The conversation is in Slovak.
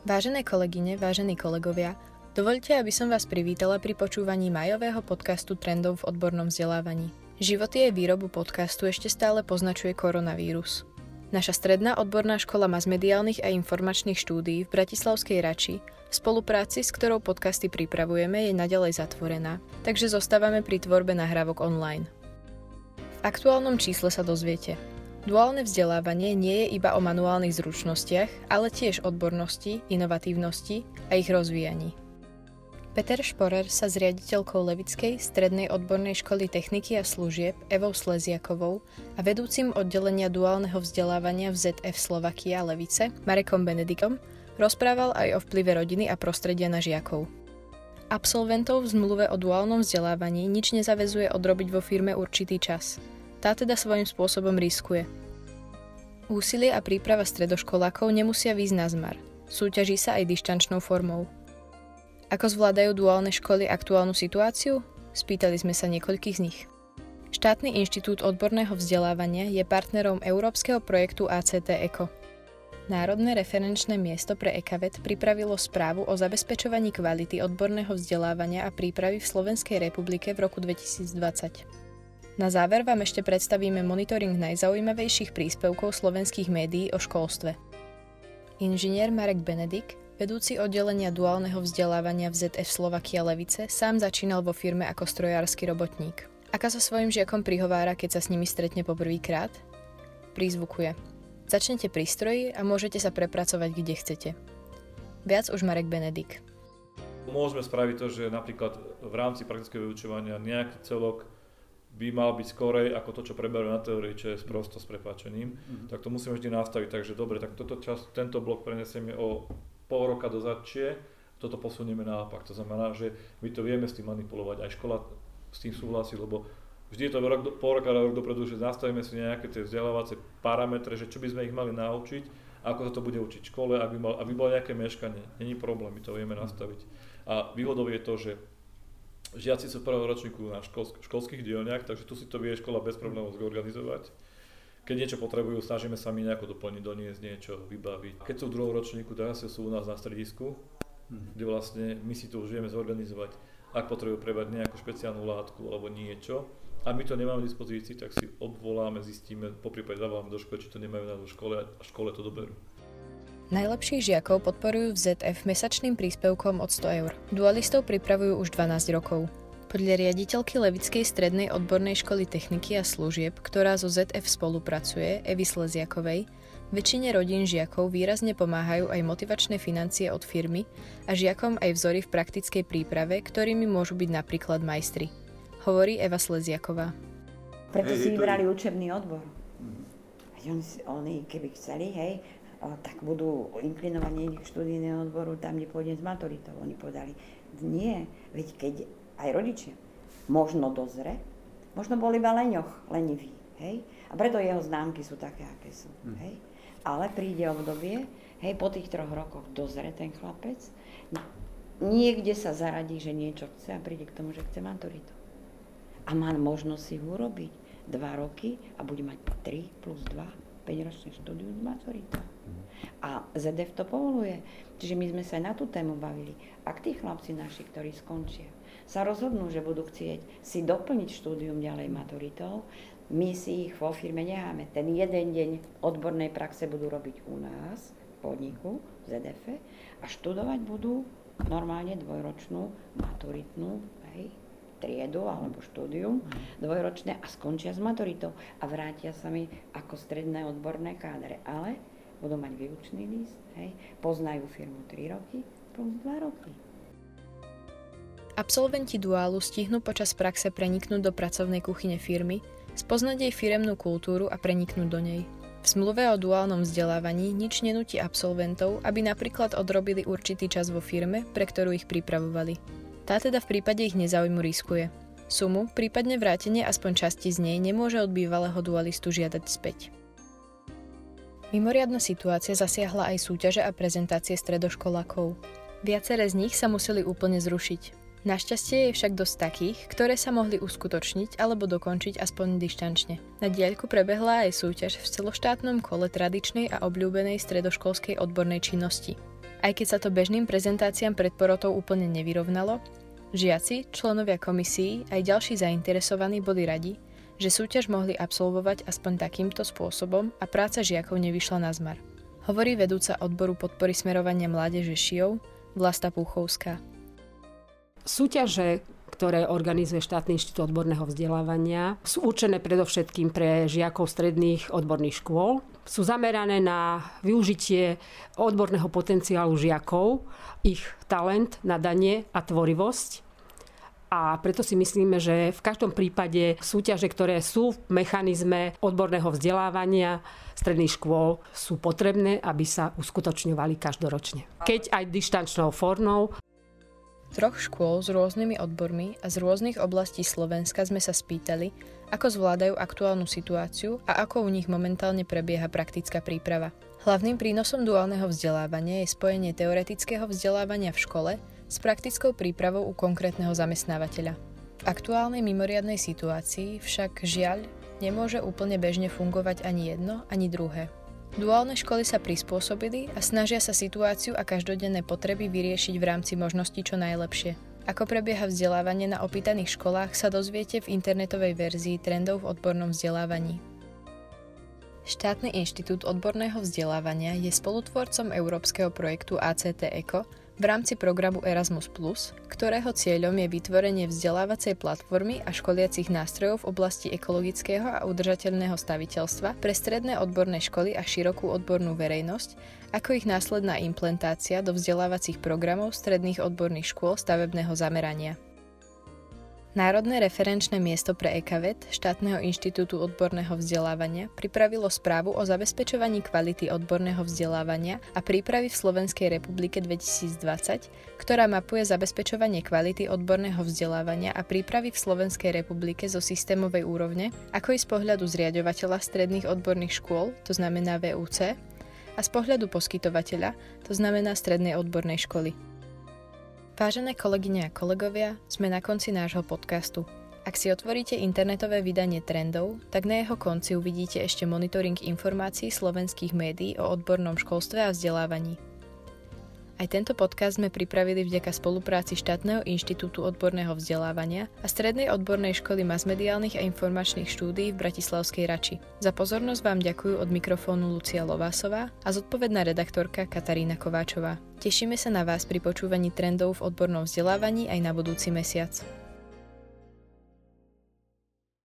Vážené kolegyne, vážení kolegovia, dovoľte, aby som vás privítala pri počúvaní májového podcastu Trendov v odbornom vzdelávaní. Životy aj výrobu podcastu ešte stále poznačuje koronavírus. Naša stredná odborná škola masmediálnych a informačných štúdií v Bratislavskej Rači v spolupráci, s ktorou podcasty pripravujeme, je naďalej zatvorená, takže zostávame pri tvorbe nahrávok online. V aktuálnom čísle sa dozviete: duálne vzdelávanie nie je iba o manuálnych zručnostiach, ale tiež odbornosti, inovatívnosti a ich rozvíjaní. Peter Šporer sa s riaditeľkou Levickej strednej odbornej školy techniky a služieb Evou Sleziakovou a vedúcim oddelenia duálneho vzdelávania v ZF Slovakia Levice Marekom Benedikom rozprával aj o vplyve rodiny a prostredia na žiakov. Absolventov v zmluve o duálnom vzdelávaní nič nezaväzuje odrobiť vo firme určitý čas. Tá teda svojím spôsobom riskuje. Úsilie a príprava stredoškolákov nemusia výjsť na zmar. Súťaží sa aj dištančnou formou. Ako zvládajú duálne školy aktuálnu situáciu? Spýtali sme sa niekoľkých z nich. Štátny inštitút odborného vzdelávania je partnerom európskeho projektu ACT ECO. Národné referenčné miesto pre EKAVET pripravilo správu o zabezpečovaní kvality odborného vzdelávania a prípravy v Slovenskej republike v roku 2020. Na záver vám ešte predstavíme monitoring najzaujímavejších príspevkov slovenských médií o školstve. Inžinier Marek Benedik, vedúci oddelenia duálneho vzdelávania v ZF Slovakia Levice, sám začínal vo firme ako strojársky robotník. Aká sa svojim žiakom prihovára, keď sa s nimi stretne poprvýkrát? Prízvukuje: začnete pri stroji a môžete sa prepracovať kde chcete. Viac už Marek Benedik. Môžeme spraviť to, že napríklad v rámci praktického vyučovania nejaký celok by mal byť skorej ako to, čo preberú na teórii, čo je prosto s prepáčením, tak to musíme vždy nastaviť. Takže dobre, tak tento blok prenesieme o pol roka do začie, toto posunieme naopak. To znamená, že my to vieme s tým manipulovať, aj škola s tým súhlasí, lebo vždy je to pol roka dopredu, že nastavíme si nejaké tie vzdelávacie parametre, že čo by sme ich mali naučiť, ako sa to bude učiť v škole, aby bolo nejaké meškanie. Není problém, my to vieme nastaviť. A výhodou je to, že žiaci sú v prvom ročníku na školských dielniach, takže tu si to vie škola bez problémov zorganizovať. Keď niečo potrebujú, snažíme sa my nejako doplniť, doniesť niečo, vybaviť. Keď sú v druhom ročníku, teraz sú u nás na stredisku, kde vlastne my si to už vieme zorganizovať, ak potrebujú prebrať nejakú špeciálnu látku alebo niečo. A my to nemáme v dispozícii, tak si obvoláme, zistíme, poprípade zavoláme do školy, či to nemajú na škole a v škole to doberú. Najlepších žiakov podporujú v ZF mesačným príspevkom od 100 eur. Dualistov pripravujú už 12 rokov. Podľa riaditeľky Levickej strednej odbornej školy techniky a služieb, ktorá so ZF spolupracuje, Evy Sleziakovej, väčšine rodín žiakov výrazne pomáhajú aj motivačné financie od firmy a žiakom aj vzory v praktickej príprave, ktorými môžu byť napríklad majstri. Hovorí Eva Sleziaková. Preto si vybrali učebný odbor. Oni keby chceli, tak budú inklinovať k študijného odboru tam, kde pôjdem s maturitou. Oni povedali, nie, veď keď aj rodičia možno dozre, možno bol iba lenivý, hej? A preto jeho známky sú také, aké sú, hej? Ale príde obdobie, po tých 3 rokoch dozre ten chlapec, niekde sa zaradí, že niečo chce a príde k tomu, že chce maturitu. A má možnosť si ho urobiť 2 roky a bude mať 3 plus 2, 5-ročné štúdium s maturitou. A ZF to povoluje. Čiže my sme sa na tú tému bavili. Ak tí chlapci naši, ktorí skončia, sa rozhodnú, že budú chcieť si doplniť štúdium ďalej maturitou, my si ich vo firme necháme. Ten jeden deň odbornej praxe budú robiť u nás, v podniku, v ZF, a študovať budú normálne 2-ročnú maturitnú triedu alebo štúdium, 2-ročné, a skončia s maturitou a vrátia sa mi ako stredné odborné kádre. Ale budú mať výučný list, poznajú firmu 3 roky plus 2 roky. Absolventi duálu stihnú počas praxe preniknúť do pracovnej kuchyne firmy, spoznať jej firemnú kultúru a preniknúť do nej. V zmluve o duálnom vzdelávaní nič nenúti absolventov, aby napríklad odrobili určitý čas vo firme, pre ktorú ich pripravovali. Tá teda v prípade ich nezáujmu riskuje. Sumu, prípadne vrátenie aspoň časti z nej, nemôže od bývalého dualistu žiadať späť. Mimoriadna situácia zasiahla aj súťaže a prezentácie stredoškolákov. Viaceré z nich sa museli úplne zrušiť. Našťastie je však dosť takých, ktoré sa mohli uskutočniť alebo dokončiť aspoň dištančne. Na diaľku prebehla aj súťaž v celoštátnom kole tradičnej a obľúbenej stredoškolskej odbornej činnosti. Aj keď sa to bežným prezentáciám pred porotou úplne nevyrovnalo, žiaci, členovia komisií aj ďalší zainteresovaní boli radi, že súťaž mohli absolvovať aspoň takýmto spôsobom a práca žiakov nevyšla na zmar. Hovorí vedúca odboru podpory smerovania mládeže ŠIOV Vlasta Púchovská. Súťaže, ktoré organizuje Štátny inštitút odborného vzdelávania, sú určené predovšetkým pre žiakov stredných odborných škôl. Sú zamerané na využitie odborného potenciálu žiakov, ich talent, nadanie a tvorivosť. A preto si myslíme, že v každom prípade súťaže, ktoré sú v mechanizme odborného vzdelávania stredných škôl, sú potrebné, aby sa uskutočňovali každoročne. Keď aj dištančnou formou. Troch škôl s rôznymi odbormi a z rôznych oblastí Slovenska sme sa spýtali, ako zvládajú aktuálnu situáciu a ako u nich momentálne prebieha praktická príprava. Hlavným prínosom duálneho vzdelávania je spojenie teoretického vzdelávania v škole s praktickou prípravou u konkrétneho zamestnávateľa. V aktuálnej mimoriadnej situácii však žiaľ nemôže úplne bežne fungovať ani jedno, ani druhé. Duálne školy sa prispôsobili a snažia sa situáciu a každodenné potreby vyriešiť v rámci možností čo najlepšie. Ako prebieha vzdelávanie na opýtaných školách, sa dozviete v internetovej verzii trendov v odbornom vzdelávaní. Štátny inštitút odborného vzdelávania je spolutvorcom európskeho projektu ACT ECO v rámci programu Erasmus+, ktorého cieľom je vytvorenie vzdelávacej platformy a školiacich nástrojov v oblasti ekologického a udržateľného staviteľstva pre stredné odborné školy a širokú odbornú verejnosť, ako ich následná implementácia do vzdelávacích programov stredných odborných škôl stavebného zamerania. Národné referenčné miesto pre EKVED Štátneho inštitútu odborného vzdelávania pripravilo správu o zabezpečovaní kvality odborného vzdelávania a prípravy v Slovenskej republike 2020, ktorá mapuje zabezpečovanie kvality odborného vzdelávania a prípravy v Slovenskej republike zo systémovej úrovne, ako i z pohľadu zriaďovateľa stredných odborných škôl, to znamená VUC, a z pohľadu poskytovateľa, to znamená strednej odbornej školy. Vážené kolegyne a kolegovia, sme na konci nášho podcastu. Ak si otvoríte internetové vydanie Trendov, tak na jeho konci uvidíte ešte monitoring informácií slovenských médií o odbornom školstve a vzdelávaní. Aj tento podcast sme pripravili vďaka spolupráci Štátneho inštitútu odborného vzdelávania a Strednej odbornej školy masmediálnych a informačných štúdií v Bratislavskej Rači. Za pozornosť vám ďakujú od mikrofónu Lucia Lovásová a zodpovedná redaktorka Katarína Kováčová. Tešíme sa na vás pri počúvaní trendov v odbornom vzdelávaní aj na budúci mesiac.